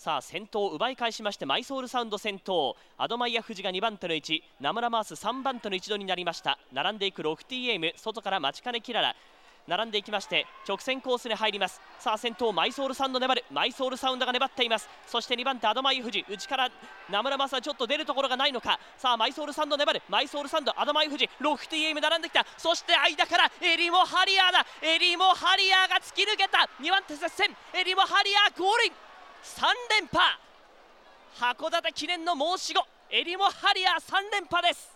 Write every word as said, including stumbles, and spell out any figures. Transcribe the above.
さあ先頭を奪い返しまして、マイソールサウンド先頭、アドマイヤ富士がにばん手の位置、ナムラマースさんばん手の一度になりました。並んでいくロフティエイム、外から待ちかねキララ並んでいきまして直線コースに入ります。さあ先頭マイソールサウンド粘る、マイソールサウンドが粘っています。そしてにばん手アドマイヤ富士、内からナムラマースはちょっと出るところがないのか。さあマイソールサウンド粘る、マイソールサウンドアドマイヤ富士、ロフティエイム並んできた。そして間からエリモハリアーだ、エリモハリアーが突き抜けた。にばん手接戦、エリモハリアーゴールイン、さん連覇、函館記念の申し子エリモハリアーさん連覇です。